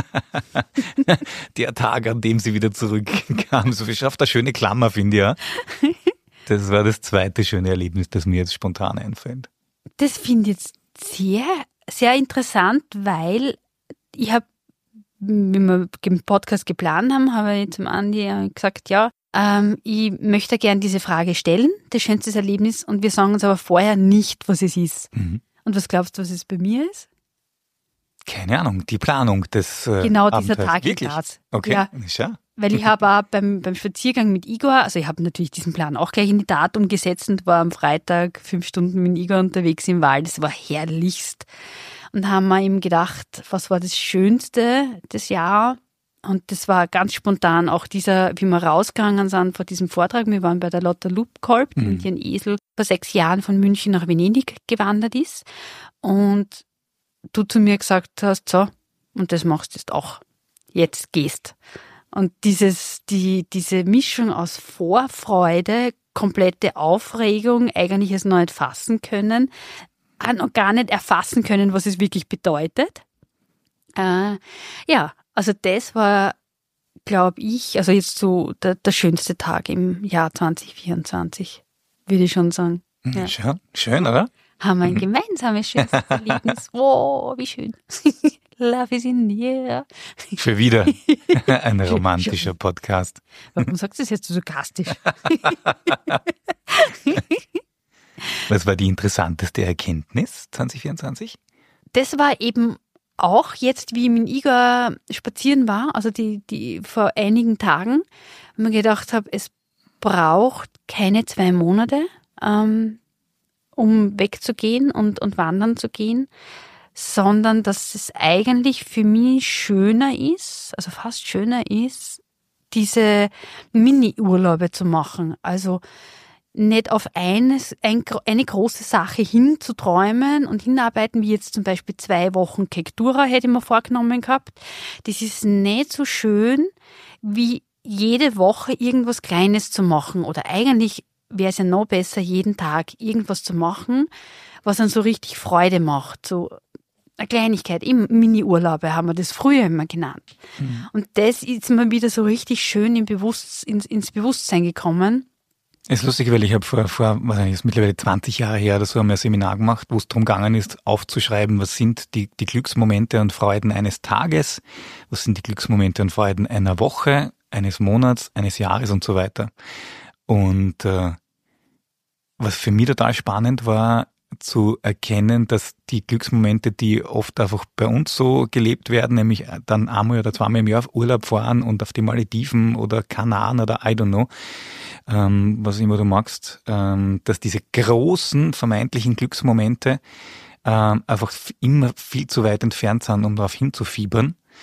Der Tag, an dem sie wieder zurückkam. So viel schafft eine schöne Klammer, finde ich. Ja. Das war das zweite schöne Erlebnis, das mir jetzt spontan einfällt. Das finde ich jetzt sehr, sehr interessant, weil ich habe, wie wir den Podcast geplant haben, habe ich zum Andi gesagt, ja, ähm, ich möchte gerne diese Frage stellen, das schönste Erlebnis, und wir sagen uns aber vorher nicht, was es ist. Mhm. Und was glaubst du, was es bei mir ist? Keine Ahnung, die Planung des äh, Genau, dieser Abenteuers. Tag in Wirklich? Graz. Okay, ja. Schau. Weil ich habe auch beim, beim Spaziergang mit Igor, also ich habe natürlich diesen Plan auch gleich in die Tat umgesetzt und war am Freitag fünf Stunden mit Igor unterwegs im Wald. Das war herrlichst. Und haben wir ihm gedacht, was war das Schönste des Jahres? Und das war ganz spontan auch dieser, wie wir rausgegangen sind vor diesem Vortrag. Wir waren bei der Lotta Lubkolb, die mit ihrem Esel vor sechs Jahren von München nach Venedig gewandert ist. Und du zu mir gesagt hast, so, und das machst du jetzt auch. Jetzt gehst. Und dieses, die, diese Mischung aus Vorfreude, komplette Aufregung, eigentlich es noch nicht fassen können, auch noch gar nicht erfassen können, was es wirklich bedeutet. Äh, ja, also das war, glaube ich, also jetzt so der, der schönste Tag im Jahr zwanzig vierundzwanzig, würde ich schon sagen. Ja. Schön, schön, oder? Haben wir ein gemeinsames schönes Erlebnis. Wow, wie schön. Love is in the air. Für wieder ein romantischer Podcast. Warum sagst du das jetzt so sarkastisch? Was war die interessanteste Erkenntnis zwanzig vierundzwanzig? Das war eben auch jetzt, wie ich mit Igor spazieren war, also die, die vor einigen Tagen, wenn man gedacht habe, es braucht keine zwei Monate, ähm, um wegzugehen und, und wandern zu gehen, sondern dass es eigentlich für mich schöner ist, also fast schöner ist, diese Mini-Urlaube zu machen. Also nicht auf eines, ein, eine große Sache hinzuträumen und hinarbeiten, wie jetzt zum Beispiel zwei Wochen Kektura hätte ich mir vorgenommen gehabt. Das ist nicht so schön, wie jede Woche irgendwas Kleines zu machen. Oder eigentlich wäre es ja noch besser, jeden Tag irgendwas zu machen, was dann so richtig Freude macht. So eine Kleinigkeit, eben Mini-Urlaube haben wir das früher immer genannt. Mhm. Und das ist mir wieder so richtig schön im Bewusst, ins, ins Bewusstsein gekommen. Es ist lustig, weil ich habe vor, vor was weiß ich, ist mittlerweile zwanzig Jahre her oder so, haben wir ein Seminar gemacht, wo es darum gegangen ist, aufzuschreiben, was sind die, die Glücksmomente und Freuden eines Tages, was sind die Glücksmomente und Freuden einer Woche, eines Monats, eines Jahres und so weiter. Und äh, was für mich total spannend war, zu erkennen, dass die Glücksmomente, die oft einfach bei uns so gelebt werden, nämlich dann einmal oder zweimal im Jahr auf Urlaub fahren und auf die Malediven oder Kanaren oder I don't know, ähm, was immer du magst, ähm, dass diese großen vermeintlichen Glücksmomente ähm, einfach immer viel zu weit entfernt sind, um darauf hinzufiebern.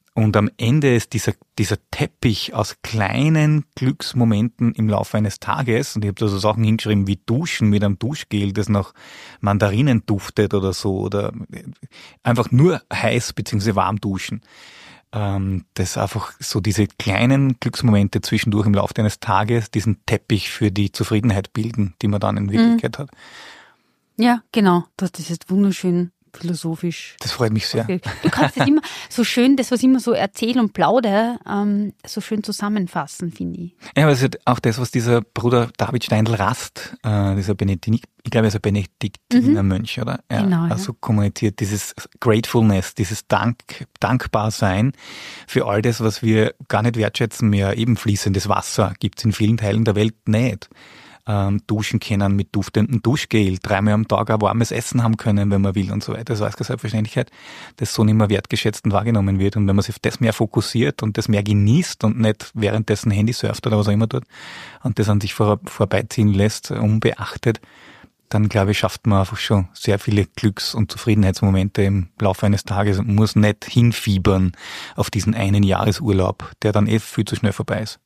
Und am Ende ist dieser, dieser Teppich aus kleinen Glücksmomenten im Laufe eines Tages, und ich habe da so Sachen hingeschrieben wie Duschen mit einem Duschgel, das nach Mandarinen duftet oder so, oder einfach nur heiß bzw. warm duschen. Ähm, das einfach so diese kleinen Glücksmomente zwischendurch im Laufe eines Tages diesen Teppich für die Zufriedenheit bilden, die man dann in Wirklichkeit mhm. hat. Ja, genau. Das ist jetzt wunderschön. Philosophisch. Das freut mich sehr. Okay. Du kannst das immer so schön, das, was ich immer so erzähle und plaudere, ähm, so schön zusammenfassen, finde ich. Ja, aber es ist auch das, was dieser Bruder David Steindl-Rast, äh, dieser Benedikt, ich glaube, er ist ein Benediktiner mhm. Mönch, oder? Ja, genau. Also ja. kommuniziert, dieses Gratefulness, dieses Dank, Dankbarsein für all das, was wir gar nicht wertschätzen mehr. Eben fließendes Wasser gibt es in vielen Teilen der Welt nicht. Ähm, duschen können mit duftendem Duschgel, dreimal am Tag ein warmes Essen haben können, wenn man will und so weiter. Das ist keine Selbstverständlichkeit, das so nicht mehr wertgeschätzt und wahrgenommen wird. Und wenn man sich auf das mehr fokussiert und das mehr genießt und nicht währenddessen Handy surft oder was auch immer tut und das an sich vor, vorbeiziehen lässt, unbeachtet, dann glaube ich, schafft man einfach schon sehr viele Glücks- und Zufriedenheitsmomente im Laufe eines Tages und muss nicht hinfiebern auf diesen einen Jahresurlaub, der dann eh viel zu schnell vorbei ist.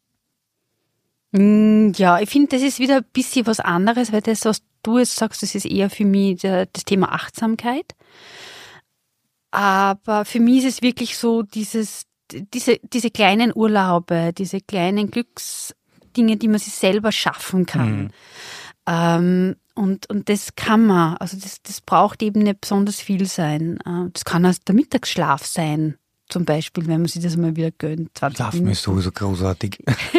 Ja, ich finde, das ist wieder ein bisschen was anderes, weil das, was du jetzt sagst, das ist eher für mich der, das Thema Achtsamkeit. Aber für mich ist es wirklich so dieses, diese, diese kleinen Urlaube, diese kleinen Glücksdinge, die man sich selber schaffen kann. Mhm. Ähm, und, und das kann man, also das, das braucht eben nicht besonders viel sein. Das kann auch der Mittagsschlaf sein. Zum Beispiel, wenn man sich das mal wieder gönnt. Schlafen ist sowieso großartig.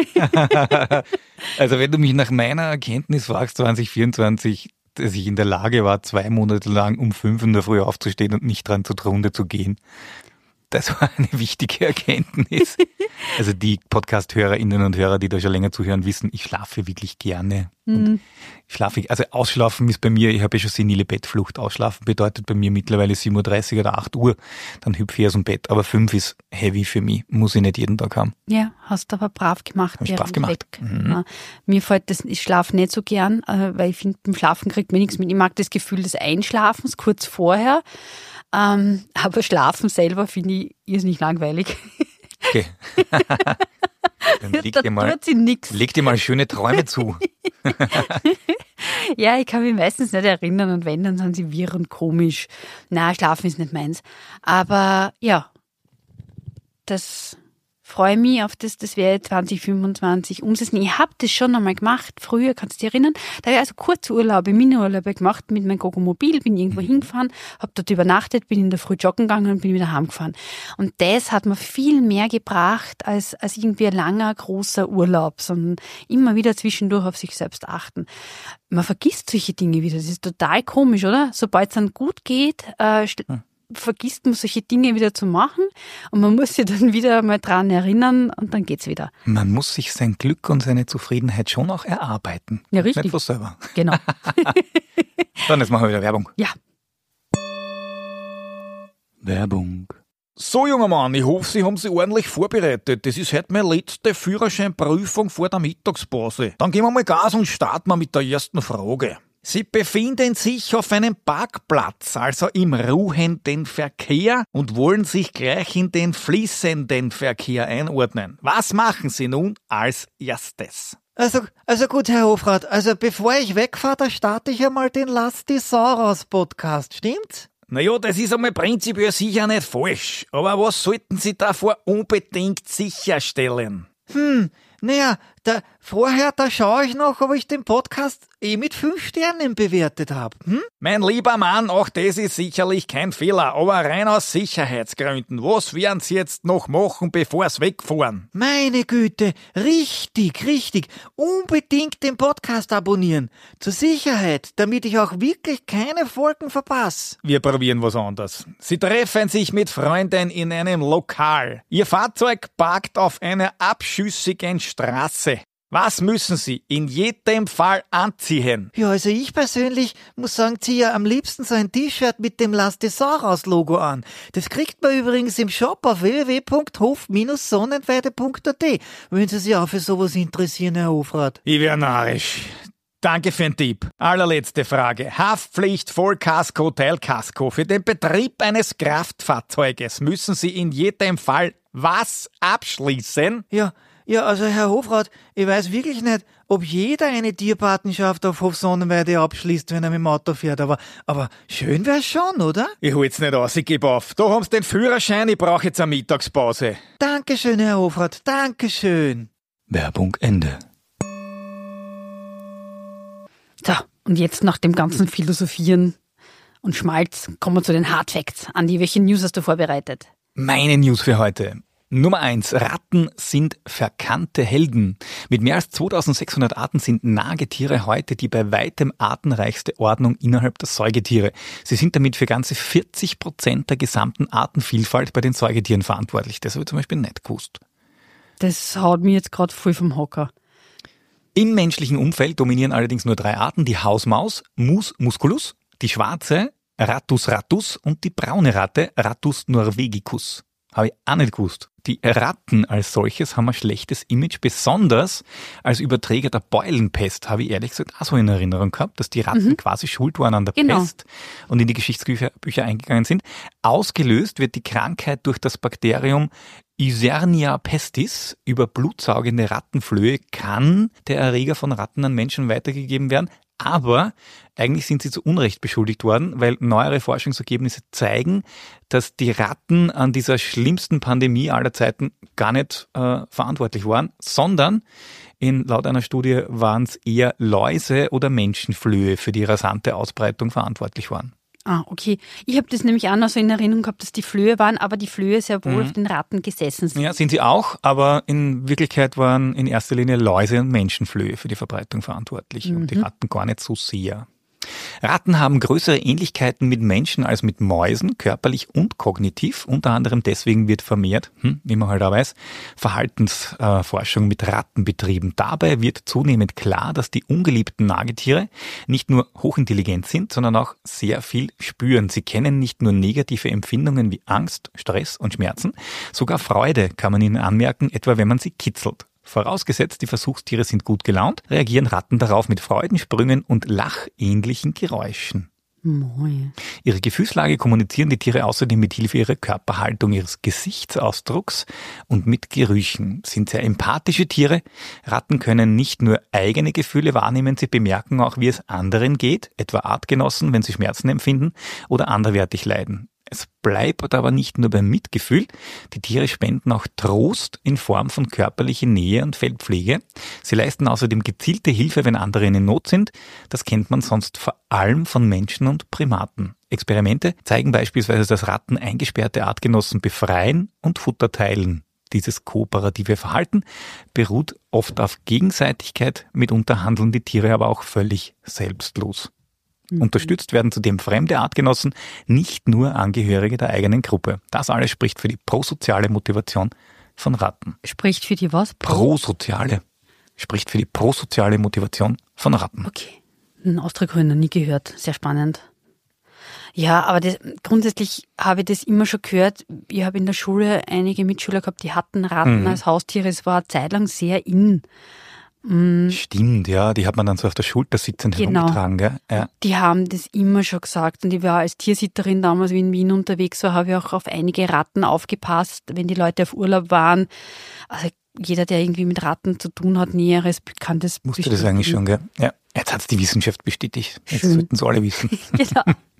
Also wenn du mich nach meiner Erkenntnis fragst, zwanzig vierundzwanzig, dass ich in der Lage war, zwei Monate lang um fünf in der Früh aufzustehen und nicht dran zugrunde zu gehen. Das war eine wichtige Erkenntnis. Also die Podcast-Hörerinnen und Hörer, die da schon länger zuhören, wissen, ich schlafe wirklich gerne. Mhm. Und ich schlafe, also ausschlafen ist bei mir, ich habe ja schon senile Bettflucht. Ausschlafen bedeutet bei mir mittlerweile sieben Uhr dreißig oder acht Uhr. Dann hüpfe ich aus dem Bett. Aber fünf ist heavy für mich. Muss ich nicht jeden Tag haben. Ja, hast du aber brav gemacht. Hab ich brav gemacht. Mhm. Ja, mir fällt das, ich schlafe nicht so gern, weil ich finde, beim Schlafen kriegt man nichts mit. Ich mag das Gefühl des Einschlafens kurz vorher. Ähm, aber Schlafen selber finde ich irrsinnig langweilig. Okay. Dann leg da dir mal, tut sie nix. Leg dir mal schöne Träume zu. Ja, ich kann mich meistens nicht erinnern und wenn, dann sind sie wirr und komisch. Na, Schlafen ist nicht meins. Aber ja, das freue mich auf das, das wäre zwanzig fünfundzwanzig umsetzen. Ich habe das schon einmal gemacht, früher, kannst du dich erinnern? Da habe ich also kurze Urlaube, Mini-Urlaube gemacht mit meinem Gogomobil, bin irgendwo mhm. hingefahren, habe dort übernachtet, bin in der Früh joggen gegangen und bin wieder heimgefahren. Und das hat mir viel mehr gebracht als, als irgendwie ein langer, großer Urlaub, sondern immer wieder zwischendurch auf sich selbst achten. Man vergisst solche Dinge wieder, das ist total komisch, oder? Sobald es dann gut geht, äh, mhm. vergisst man solche Dinge wieder zu machen und man muss sich dann wieder mal dran erinnern und dann geht's wieder. Man muss sich sein Glück und seine Zufriedenheit schon auch erarbeiten. Ja, richtig. Nicht von selber. Genau. Dann, jetzt machen wir wieder Werbung. Ja. Werbung. So, junger Mann, ich hoffe, Sie haben sich ordentlich vorbereitet. Das ist heute meine letzte Führerscheinprüfung vor der Mittagspause. Dann geben wir mal Gas und starten wir mit der ersten Frage. Sie befinden sich auf einem Parkplatz, also im ruhenden Verkehr und wollen sich gleich in den fließenden Verkehr einordnen. Was machen Sie nun als erstes? Also, also gut, Herr Hofrat, also bevor ich wegfahre, da starte ich einmal den Lass die Sau raus Podcast, stimmt's? Naja, das ist einmal prinzipiell sicher nicht falsch, aber was sollten Sie davor unbedingt sicherstellen? Hm, naja, da, vorher, da schaue ich noch, ob ich den Podcast eh mit fünf Sternen bewertet habe. Hm? Mein lieber Mann, auch das ist sicherlich kein Fehler, aber rein aus Sicherheitsgründen. Was werden Sie jetzt noch machen, bevor Sie wegfahren? Meine Güte, richtig, richtig. Unbedingt den Podcast abonnieren. Zur Sicherheit, damit ich auch wirklich keine Folgen verpasse. Wir probieren was anderes. Sie treffen sich mit Freunden in einem Lokal. Ihr Fahrzeug parkt auf einer abschüssigen Straße. Was müssen Sie in jedem Fall anziehen? Ja, also ich persönlich muss sagen, ziehe ja am liebsten so ein T-Shirt mit dem Lass die Sau raus Logo an. Das kriegt man übrigens im Shop auf w w w punkt hof Bindestrich sonnenweide punkt a t, wenn Sie sich auch für sowas interessieren, Herr Hofrat. Ich wär narrisch. Danke für den Tipp. Allerletzte Frage. Haftpflicht, Vollkasko, Teilkasko. Für den Betrieb eines Kraftfahrzeuges müssen Sie in jedem Fall Was abschließen? Ja, ja, also Herr Hofrat, ich weiß wirklich nicht, ob jeder eine Tierpatenschaft auf Hof Sonnenweide abschließt, wenn er mit dem Auto fährt, aber, aber schön wär's schon, oder? Ich hol's nicht aus, ich geb auf. Da haben's den Führerschein, ich brauch jetzt eine Mittagspause. Dankeschön, Herr Hofrat, Dankeschön. Werbung Ende. So, und jetzt nach dem ganzen Philosophieren und Schmalz kommen wir zu den Hard Facts. Andi, welche News hast du vorbereitet? Meine News für heute. Nummer eins. Ratten sind verkannte Helden. Mit mehr als zweitausendsechshundert Arten sind Nagetiere heute die bei weitem artenreichste Ordnung innerhalb der Säugetiere. Sie sind damit für ganze vierzig Prozent der gesamten Artenvielfalt bei den Säugetieren verantwortlich. Das habe ich zum Beispiel nicht gewusst. Das haut mir jetzt gerade voll vom Hocker. Im menschlichen Umfeld dominieren allerdings nur drei Arten, die Hausmaus, Mus musculus, die schwarze, Rattus rattus und die braune Ratte, Rattus norvegicus. Habe ich auch nicht gewusst. Die Ratten als solches haben ein schlechtes Image, besonders als Überträger der Beulenpest, habe ich ehrlich gesagt auch so in Erinnerung gehabt, dass die Ratten mhm. quasi schuld waren an der genau. Pest und in die Geschichtsbücher Bücher eingegangen sind. Ausgelöst wird die Krankheit durch das Bakterium Isernia pestis. Über blutsaugende Rattenflöhe kann der Erreger von Ratten an Menschen weitergegeben werden. Aber eigentlich sind sie zu Unrecht beschuldigt worden, weil neuere Forschungsergebnisse zeigen, dass die Ratten an dieser schlimmsten Pandemie aller Zeiten gar nicht äh, verantwortlich waren, sondern in, laut einer Studie waren es eher Läuse oder Menschenflöhe für die rasante Ausbreitung verantwortlich waren. Ah, okay. Ich habe das nämlich auch noch so in Erinnerung gehabt, dass die Flöhe waren, aber die Flöhe sehr wohl mhm. auf den Ratten gesessen sind. Ja, sind sie auch, aber in Wirklichkeit waren in erster Linie Läuse und Menschenflöhe für die Verbreitung verantwortlich mhm. und die Ratten gar nicht so sehr. Ratten haben größere Ähnlichkeiten mit Menschen als mit Mäusen, körperlich und kognitiv. Unter anderem deswegen wird vermehrt, hm, wie man halt auch weiß, Verhaltensforschung mit Ratten betrieben. Dabei wird zunehmend klar, dass die ungeliebten Nagetiere nicht nur hochintelligent sind, sondern auch sehr viel spüren. Sie kennen nicht nur negative Empfindungen wie Angst, Stress und Schmerzen, sogar Freude kann man ihnen anmerken, etwa wenn man sie kitzelt. Vorausgesetzt, die Versuchstiere sind gut gelaunt, reagieren Ratten darauf mit Freudensprüngen und lachähnlichen Geräuschen. Moi. Ihre Gefühlslage kommunizieren die Tiere außerdem mit Hilfe ihrer Körperhaltung, ihres Gesichtsausdrucks und mit Gerüchen. Sind sehr empathische Tiere. Ratten können nicht nur eigene Gefühle wahrnehmen, sie bemerken auch, wie es anderen geht, etwa Artgenossen, wenn sie Schmerzen empfinden oder anderweitig leiden. Es bleibt aber nicht nur beim Mitgefühl. Die Tiere spenden auch Trost in Form von körperlicher Nähe und Feldpflege. Sie leisten außerdem gezielte Hilfe, wenn andere in Not sind. Das kennt man sonst vor allem von Menschen und Primaten. Experimente zeigen beispielsweise, dass Ratten eingesperrte Artgenossen befreien und Futter teilen. Dieses kooperative Verhalten beruht oft auf Gegenseitigkeit. Mitunter handeln die Tiere aber auch völlig selbstlos. Mhm. Unterstützt werden zudem fremde Artgenossen, nicht nur Angehörige der eigenen Gruppe. Das alles spricht für die prosoziale Motivation von Ratten. Spricht für die was? Prosoziale. Spricht für die prosoziale Motivation von Ratten. Okay. Den Ausdruck habe ich noch nie gehört. Sehr spannend. Ja, aber das, grundsätzlich habe ich das immer schon gehört. Ich habe in der Schule einige Mitschüler gehabt, die hatten Ratten mhm. als Haustiere. Es war eine Zeit lang sehr in. Stimmt, ja, die hat man dann so auf der Schulter sitzend genau. herumgetragen, gell? Ja. Die haben das immer schon gesagt und ich war als Tiersitterin damals wie in Wien unterwegs, so habe ich auch auf einige Ratten aufgepasst, wenn die Leute auf Urlaub waren. Also jeder, der irgendwie mit Ratten zu tun hat, Näheres, kann das Musste bestätigen. das eigentlich schon, gell? Ja, jetzt hat's die Wissenschaft bestätigt. Jetzt Schön. sollten es alle wissen. Genau.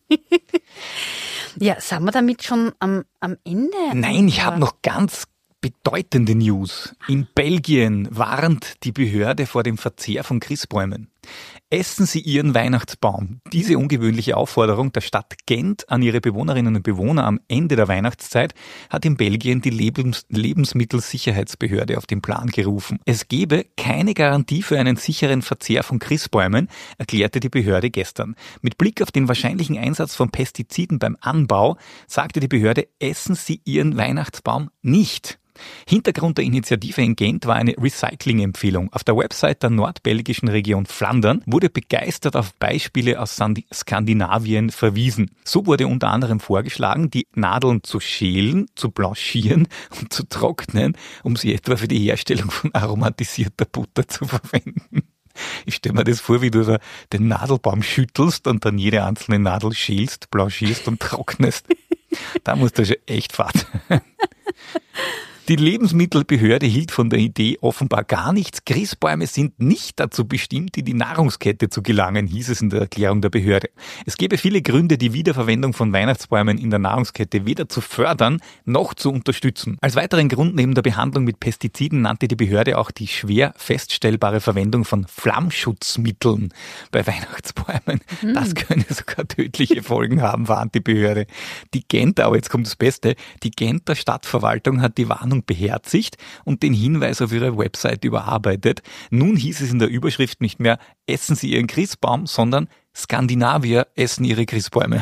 Ja, sind wir damit schon am, am Ende? Nein, ich habe noch ganz bedeutende News. In Belgien warnt die Behörde vor dem Verzehr von Christbäumen. Essen Sie Ihren Weihnachtsbaum. Diese ungewöhnliche Aufforderung der Stadt Gent an ihre Bewohnerinnen und Bewohner am Ende der Weihnachtszeit hat in Belgien die Lebens- Lebensmittelsicherheitsbehörde auf den Plan gerufen. Es gebe keine Garantie für einen sicheren Verzehr von Christbäumen, erklärte die Behörde gestern. Mit Blick auf den wahrscheinlichen Einsatz von Pestiziden beim Anbau sagte die Behörde, essen Sie Ihren Weihnachtsbaum nicht. Hintergrund der Initiative in Gent war eine Recycling-Empfehlung. Auf der Website der nordbelgischen Region Flandern wurde begeistert auf Beispiele aus Skandinavien verwiesen. So wurde unter anderem vorgeschlagen, die Nadeln zu schälen, zu blanchieren und zu trocknen, um sie etwa für die Herstellung von aromatisierter Butter zu verwenden. Ich stelle mir das vor, wie du da den Nadelbaum schüttelst und dann jede einzelne Nadel schälst, blanchierst und trocknest. Da musst du schon echt Fahrt. Die Lebensmittelbehörde hielt von der Idee offenbar gar nichts. Christbäume sind nicht dazu bestimmt, in die Nahrungskette zu gelangen, hieß es in der Erklärung der Behörde. Es gäbe viele Gründe, die Wiederverwendung von Weihnachtsbäumen in der Nahrungskette weder zu fördern noch zu unterstützen. Als weiteren Grund neben der Behandlung mit Pestiziden nannte die Behörde auch die schwer feststellbare Verwendung von Flammschutzmitteln bei Weihnachtsbäumen. Mhm. Das könne sogar tödliche Folgen haben, warnt die Behörde. Die Genter, aber jetzt kommt das Beste, die Genter Stadtverwaltung hat die Warnung beherzigt und den Hinweis auf ihre Website überarbeitet. Nun hieß es in der Überschrift nicht mehr, essen Sie Ihren Christbaum, sondern Skandinavier essen ihre Christbäume.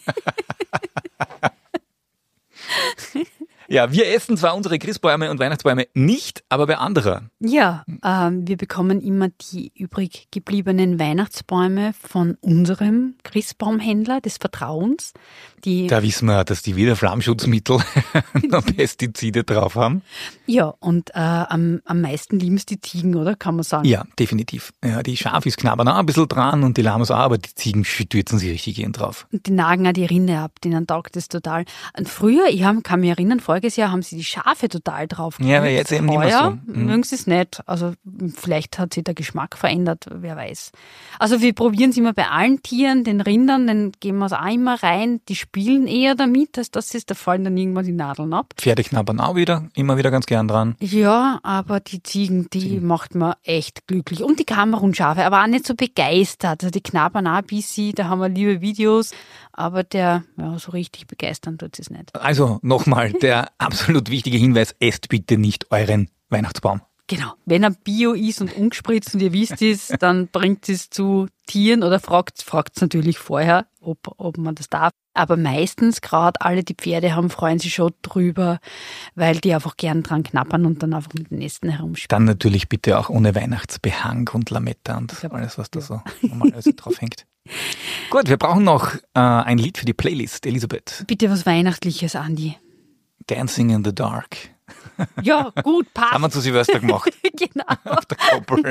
Ja, wir essen zwar unsere Christbäume und Weihnachtsbäume nicht, aber bei anderen. Ja, ähm, wir bekommen immer die übrig gebliebenen Weihnachtsbäume von unserem Christbaumhändler des Vertrauens. Die da wissen wir, dass die wieder Flammschutzmittel und Pestizide drauf haben. Ja, und äh, am, am meisten lieben es die Ziegen, oder? Kann man sagen. Ja, definitiv. Ja, die Schaf ist knabbern auch ein bisschen dran und die Lamas auch, aber die Ziegen stürzen sich richtig gehen drauf. Und die nagen auch die Rinde ab, denen taugt das total. Und früher, ich hab, kann mich erinnern, voriges Jahr haben sie die Schafe total drauf gemacht. Ja, aber jetzt eben nicht mehr so. Mhm. Mögen sie es nicht. Also vielleicht hat sich der Geschmack verändert, wer weiß. Also wir probieren es immer bei allen Tieren, den Rindern, dann geben wir es auch immer rein. Die spielen eher damit, als dass es, da fallen dann irgendwann die Nadeln ab. Pferde knabbern auch wieder, immer wieder ganz gern dran. Ja, aber die Ziegen, die Ziegen. macht man echt glücklich. Und die Kamerunschafe, aber auch nicht so begeistert. Also die knabbern auch ein bisschen, da haben wir liebe Videos, aber der, ja, so richtig begeistern tut es nicht. Also nochmal, der absolut wichtige Hinweis, esst bitte nicht euren Weihnachtsbaum. Genau. Wenn er Bio ist und ungespritzt und ihr wisst es, dann bringt es zu Tieren oder fragt es natürlich vorher, ob, ob man das darf. Aber meistens, gerade alle die Pferde haben, freuen sich schon drüber, weil die einfach gern dran knappern und dann einfach mit den Nesten herumspielen. Dann natürlich bitte auch ohne Weihnachtsbehang und Lametta und glaub, alles, was da ja. so normalerweise drauf hängt. Gut, wir brauchen noch äh, ein Lied für die Playlist, Elisabeth. Bitte was Weihnachtliches, Andi. Dancing in the Dark. Ja, gut, passt. Haben wir zu Silvester gemacht. Genau. Auf der Koppel.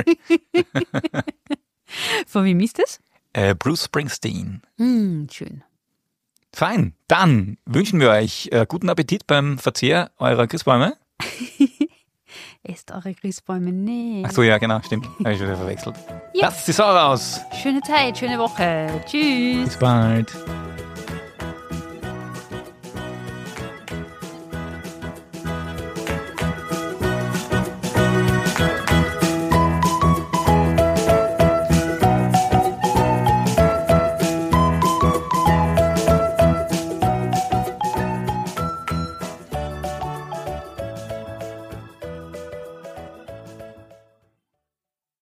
Von wem ist das? Äh, Bruce Springsteen. Hm, schön. Fein. Dann wünschen wir euch äh, guten Appetit beim Verzehr eurer Christbäume. Esst eure Christbäume nicht. Ach so, ja, genau, stimmt. Habe ich schon wieder verwechselt. Ja. Lasst die Sau raus. Schöne Zeit, schöne Woche. Tschüss. Bis bald.